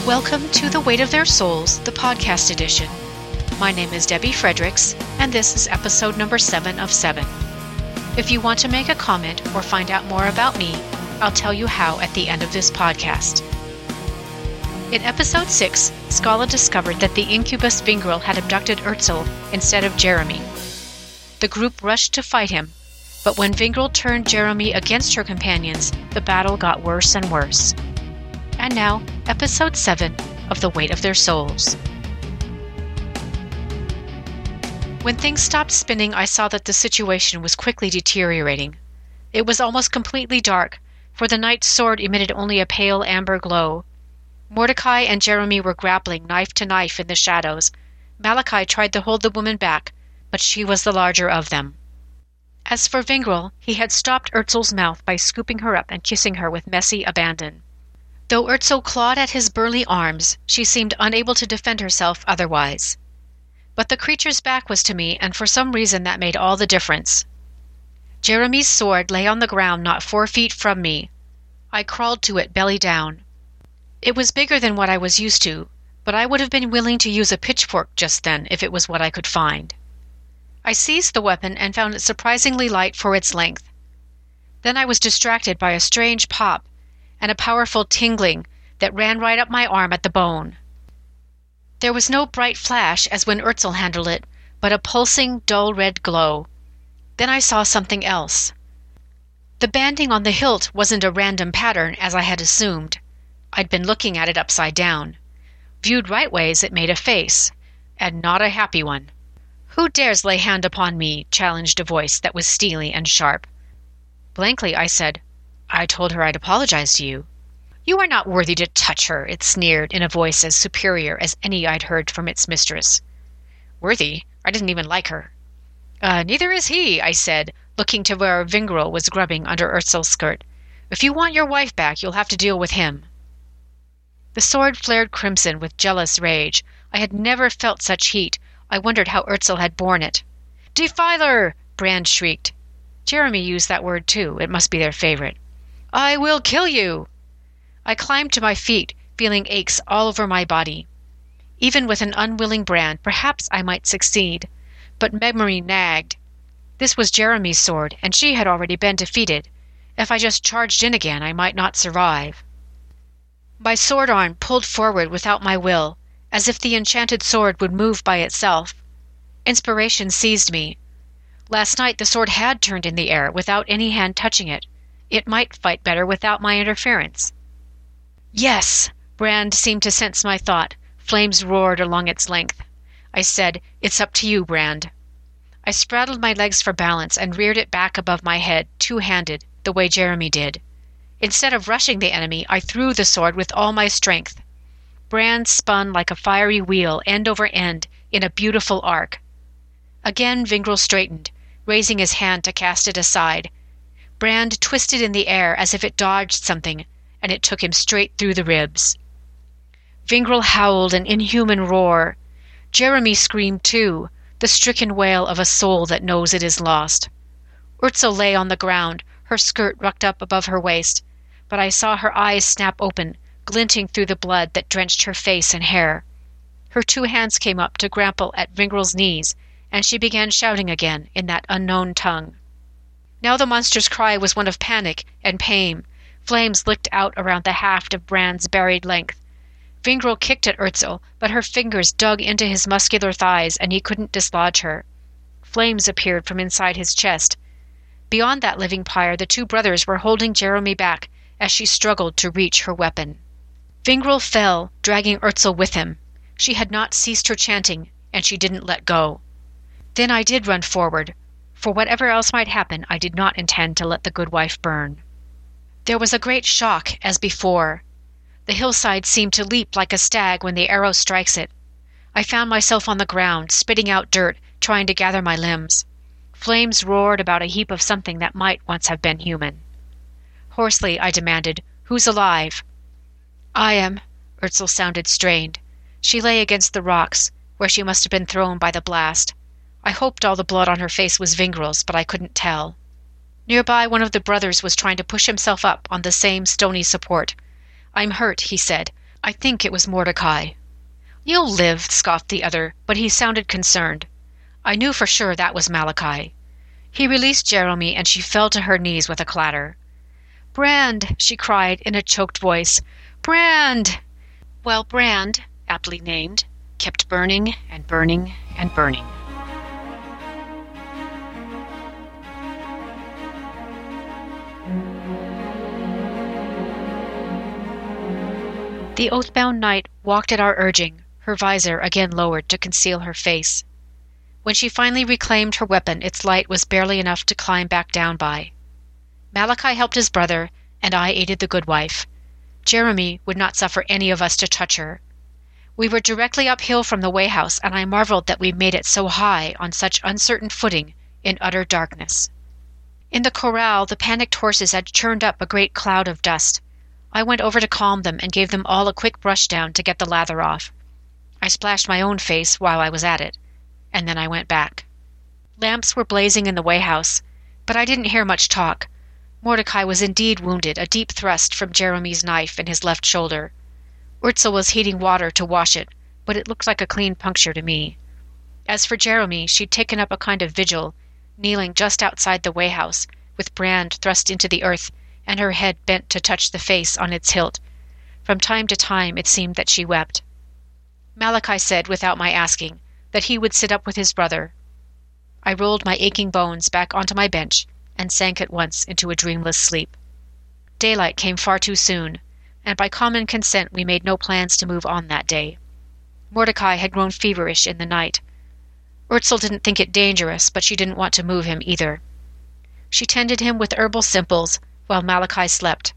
Welcome to The Weight of Their Souls, the podcast edition. My name is Debbie Fredericks, and this is episode number 7 of 7. If you want to make a comment or find out more about me, I'll tell you how at the end of this podcast. In episode 6, Skala discovered that the incubus Vingril had abducted Urtzel instead of Jeremy. The group rushed to fight him, but when Vingril turned Jeremy against her companions, the battle got worse and worse. And now, episode 7 of The Weight of Their Souls. When things stopped spinning, I saw that the situation was quickly deteriorating. It was almost completely dark, for the knight's sword emitted only a pale amber glow. Mordecai and Jeremy were grappling knife to knife in the shadows. Malachi tried to hold the woman back, but she was the larger of them. As for Vingril, he had stopped Urtzel's mouth by scooping her up and kissing her with messy abandon. Though Urtzel clawed at his burly arms, she seemed unable to defend herself otherwise. But the creature's back was to me, and for some reason that made all the difference. Jeremy's sword lay on the ground not 4 feet from me. I crawled to it belly down. It was bigger than what I was used to, but I would have been willing to use a pitchfork just then if it was what I could find. I seized the weapon and found it surprisingly light for its length. Then I was distracted by a strange pop and a powerful tingling that ran right up my arm at the bone. There was no bright flash as when Urtzel handled it, but a pulsing, dull red glow. Then I saw something else. The banding on the hilt wasn't a random pattern, as I had assumed. I'd been looking at it upside down. Viewed rightways, it made a face, and not a happy one. "Who dares lay hand upon me?" challenged a voice that was steely and sharp. Blankly I said, "I told her I'd apologize to you." "You are not worthy to touch her," it sneered in a voice as superior as any I'd heard from its mistress. "Worthy? I didn't even like her." Neither is he," I said, looking to where Vingril was grubbing under Urtzel's skirt. "If you want your wife back, you'll have to deal with him." The sword flared crimson with jealous rage. I had never felt such heat. I wondered how Urtzel had borne it. "Defiler!" Brand shrieked. Jeremy used that word too. It must be their favorite. "I will kill you!" I climbed to my feet, feeling aches all over my body. Even with an unwilling Brand, perhaps I might succeed. But memory nagged. This was Jeremy's sword, and she had already been defeated. If I just charged in again, I might not survive. My sword arm pulled forward without my will, as if the enchanted sword would move by itself. Inspiration seized me. Last night the sword had turned in the air without any hand touching it. It might fight better without my interference. "Yes!" Brand seemed to sense my thought. Flames roared along its length. I said, "It's up to you, Brand." I spraddled my legs for balance and reared it back above my head, two-handed, the way Jeremy did. Instead of rushing the enemy, I threw the sword with all my strength. Brand spun like a fiery wheel, end over end, in a beautiful arc. Again Vingril straightened, raising his hand to cast it aside. Brand twisted in the air as if it dodged something, and it took him straight through the ribs. Vingril howled an inhuman roar. Jeremy screamed too, the stricken wail of a soul that knows it is lost. Urtzel lay on the ground, her skirt rucked up above her waist, but I saw her eyes snap open, glinting through the blood that drenched her face and hair. Her 2 hands came up to grapple at Vingril's knees, and she began shouting again in that unknown tongue. Now the monster's cry was one of panic and pain. Flames licked out around the haft of Brand's buried length. Vingril kicked at Urtzel, but her fingers dug into his muscular thighs and he couldn't dislodge her. Flames appeared from inside his chest. Beyond that living pyre, the 2 brothers were holding Jeremy back as she struggled to reach her weapon. Vingril fell, dragging Urtzel with him. She had not ceased her chanting, and she didn't let go. Then I did run forward. For whatever else might happen, I did not intend to let the good wife burn. There was a great shock, as before. The hillside seemed to leap like a stag when the arrow strikes it. I found myself on the ground, spitting out dirt, trying to gather my limbs. Flames roared about a heap of something that might once have been human. Hoarsely I demanded, "Who's alive?" "I am." Urtzel sounded strained. She lay against the rocks, where she must have been thrown by the blast. I hoped all the blood on her face was Vingril's, but I couldn't tell. Nearby, one of the brothers was trying to push himself up on the same stony support. "I'm hurt," he said. I think it was Mordecai. You'll live, scoffed the other, but he sounded concerned. I knew for sure that was Malachi. He released Jeremy, and she fell to her knees with a clatter. "Brand!" she cried in a choked voice. "Brand!" Well, Brand, aptly named, kept burning and burning and burning. The oath-bound knight walked at our urging, her visor again lowered to conceal her face. When she finally reclaimed her weapon, its light was barely enough to climb back down by. Malachi helped his brother, and I aided the good wife. Jeremy would not suffer any of us to touch her. We were directly uphill from the Wayhouse, and I marveled that we made it so high on such uncertain footing in utter darkness. In the corral, the panicked horses had churned up a great cloud of dust. I went over to calm them and gave them all a quick brush down to get the lather off. I splashed my own face while I was at it, and then I went back. Lamps were blazing in the Wayhouse, but I didn't hear much talk. Mordecai was indeed wounded, a deep thrust from Jeremy's knife in his left shoulder. Urtzel was heating water to wash it, but it looked like a clean puncture to me. As for Jeremy, she'd taken up a kind of vigil, kneeling just outside the Wayhouse, with Brand thrust into the earth and her head bent to touch the face on its hilt. From time to time it seemed that she wept. Malachi said, without my asking, that he would sit up with his brother. I rolled my aching bones back onto my bench and sank at once into a dreamless sleep. Daylight came far too soon, and by common consent we made no plans to move on that day. Mordecai had grown feverish in the night. Urtzel didn't think it dangerous, but she didn't want to move him either. She tended him with herbal simples while Malachi slept.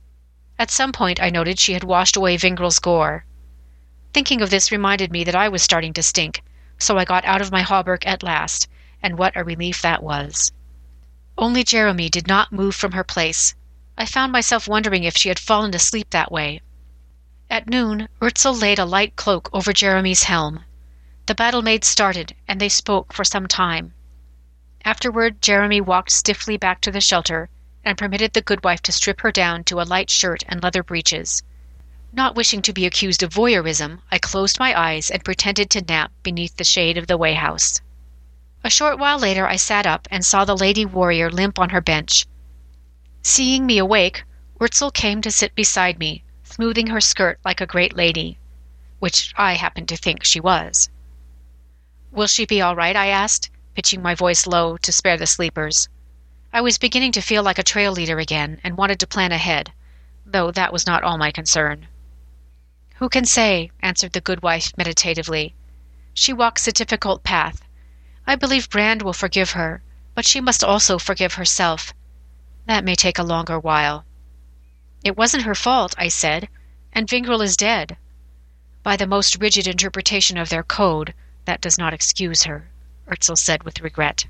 At some point I noted she had washed away Vingrel's gore. Thinking of this reminded me that I was starting to stink, so I got out of my hauberk at last, and what a relief that was. Only Jeremy did not move from her place. I found myself wondering if she had fallen asleep that way. At noon, Urtzel laid a light cloak over Jeremy's helm. The battle-maids started, and they spoke for some time. Afterward, Jeremy walked stiffly back to the shelter and permitted the goodwife to strip her down to a light shirt and leather breeches. Not wishing to be accused of voyeurism, I closed my eyes and pretended to nap beneath the shade of the Wayhouse. A short while later I sat up and saw the lady warrior limp on her bench. Seeing me awake, Urtzel came to sit beside me, smoothing her skirt like a great lady, which I happened to think she was. "Will she be all right?" I asked, pitching my voice low to spare the sleepers. I was beginning to feel like a trail leader again and wanted to plan ahead, though that was not all my concern. "Who can say?" answered the good wife meditatively. "She walks a difficult path. I believe Brand will forgive her, but she must also forgive herself. That may take a longer while." "It wasn't her fault," I said, "and Vingrel is dead. By the most rigid interpretation of their code, that does not excuse her," Urtzel said with regret.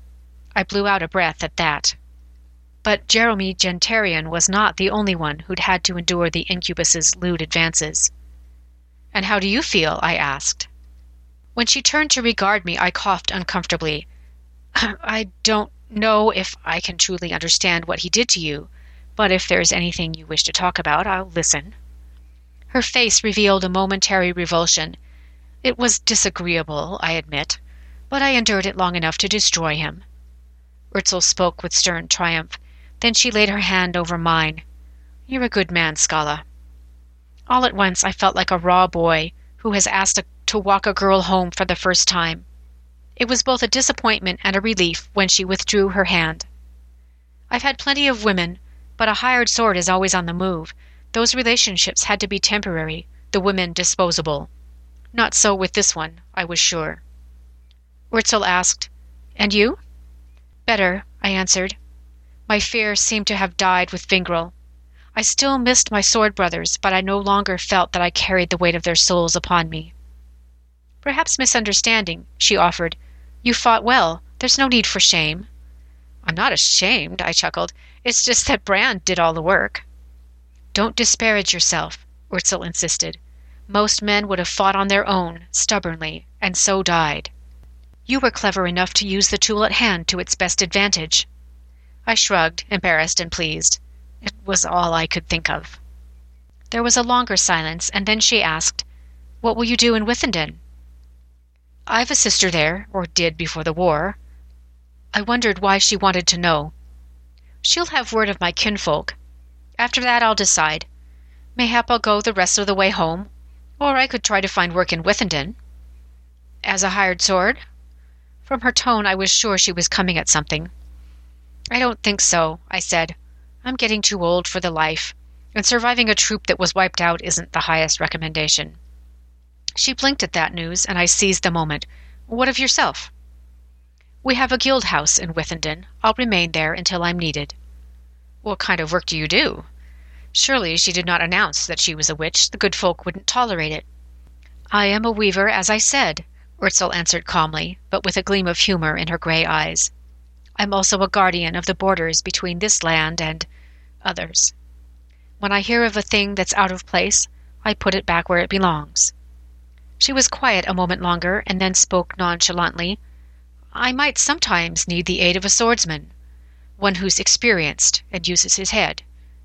I blew out a breath at that. But Jeremy Gentarian was not the only one who'd had to endure the incubus's lewd advances. "And how do you feel?" I asked. When she turned to regard me, I coughed uncomfortably. "I don't know if I can truly understand what he did to you, but if there's anything you wish to talk about, I'll listen." Her face revealed a momentary revulsion. It was disagreeable, I admit, but I endured it long enough to destroy him. Urtzel spoke with stern triumph. Then she laid her hand over mine. "You're a good man, Skalla." All at once I felt like a raw boy who has asked to walk a girl home for the first time. It was both a disappointment and a relief when she withdrew her hand. "I've had plenty of women, but a hired sword is always on the move. Those relationships had to be temporary, the women disposable. Not so with this one, I was sure." Urtzel asked, "And you?" "Better," I answered. My fear seemed to have died with Vingrel. I still missed my sword brothers, but I no longer felt that I carried the weight of their souls upon me. "Perhaps misunderstanding," she offered. "You fought well. There's no need for shame." "I'm not ashamed," I chuckled. "It's just that Brand did all the work." "Don't disparage yourself," Urtzel insisted. "Most men would have fought on their own, stubbornly, and so died. You were clever enough to use the tool at hand to its best advantage." I shrugged, embarrassed and pleased. It was all I could think of. There was a longer silence, and then she asked, "What will you do in Withenden?" "I've a sister there, or did before the war." I wondered why she wanted to know. "She'll have word of my kinfolk. After that I'll decide. Mayhap I'll go the rest of the way home, or I could try to find work in Withenden." "As a hired sword?" From her tone I was sure she was coming at something. "I don't think so," I said. "I'm getting too old for the life, and surviving a troop that was wiped out isn't the highest recommendation." She blinked at that news, and I seized the moment. "What of yourself?" "We have a guild house in Withenden. I'll remain there until I'm needed." "What kind of work do you do?" Surely she did not announce that she was a witch. The good folk wouldn't tolerate it. "I am a weaver, as I said," Urtzel answered calmly, but with a gleam of humor in her gray eyes. "I'm also a guardian of the borders between this land and others. When I hear of a thing that's out of place, I put it back where it belongs." She was quiet a moment longer, and then spoke nonchalantly. "I might sometimes need the aid of a swordsman, one who's experienced and uses his head."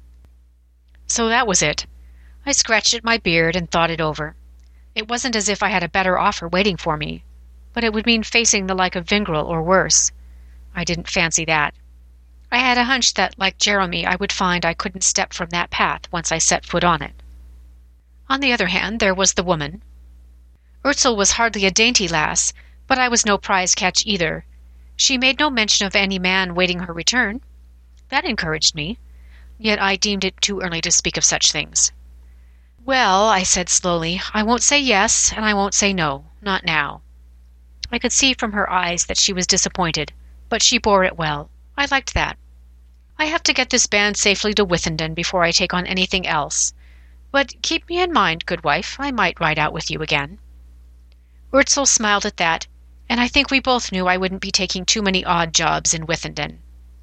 So that was it. I scratched at my beard and thought it over. It wasn't as if I had a better offer waiting for me, but it would mean facing the like of Vingrel or worse. I didn't fancy that. I had a hunch that, like Jeremy, I would find I couldn't step from that path once I set foot on it. On the other hand, there was the woman. Urtzel was hardly a dainty lass, but I was no prize catch either. She made no mention of any man waiting her return. That encouraged me, yet I deemed it too early to speak of such things. "Well," I said slowly, "I won't say yes, and I won't say no. Not now." I could see from her eyes that she was disappointed, but she bore it well. I liked that. "I have to get this band safely to Withenden before I take on anything else. But keep me in mind, good wife. I might ride out with you again." Urtzel smiled at that, and I think we both knew I wouldn't be taking too many odd jobs in Withenden.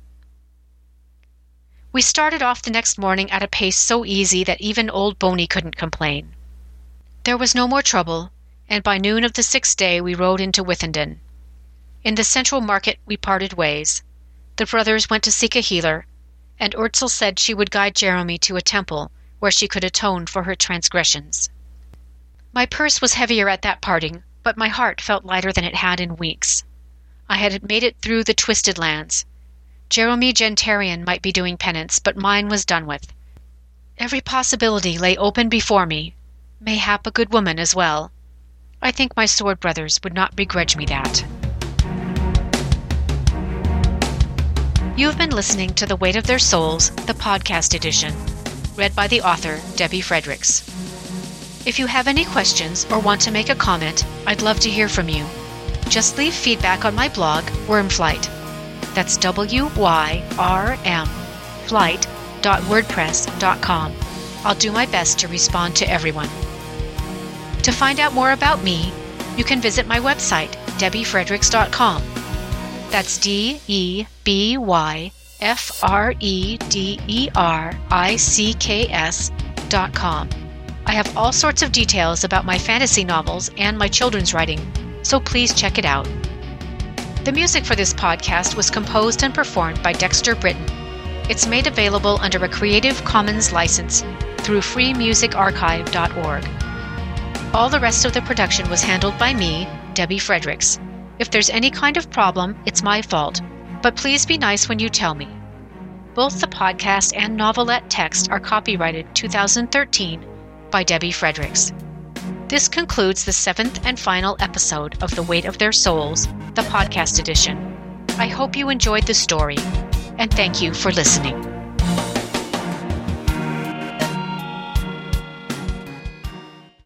We started off the next morning at a pace so easy that even old Boney couldn't complain. There was no more trouble, and by noon of the 6th day we rode into Withenden. In the central market we parted ways. The brothers went to seek a healer, and Urtzel said she would guide Jeremy to a temple where she could atone for her transgressions. My purse was heavier at that parting, but my heart felt lighter than it had in weeks. I had made it through the Twisted Lands. Jeremy Gentarian might be doing penance, but mine was done with. Every possibility lay open before me, mayhap a good woman as well. I think my sword brothers would not begrudge me that. You have been listening to The Weight of Their Souls, the podcast edition, read by the author, Debbie Fredericks. If you have any questions or want to make a comment, I'd love to hear from you. Just leave feedback on my blog, Wormflight. That's WYRM flight.wordpress.com. I'll do my best to respond to everyone. To find out more about me, you can visit my website, debbiefredericks.com. That's DEBYFREDERICKS.com. I have all sorts of details about my fantasy novels and my children's writing, so please check it out. The music for this podcast was composed and performed by Dexter Britton. It's made available under a Creative Commons license through freemusicarchive.org. All the rest of the production was handled by me, Debbie Fredericks. If there's any kind of problem, it's my fault, but please be nice when you tell me. Both the podcast and novelette text are copyrighted 2013 by Debbie Fredericks. This concludes the 7th and final episode of The Weight of Their Souls, the podcast edition. I hope you enjoyed the story, and thank you for listening.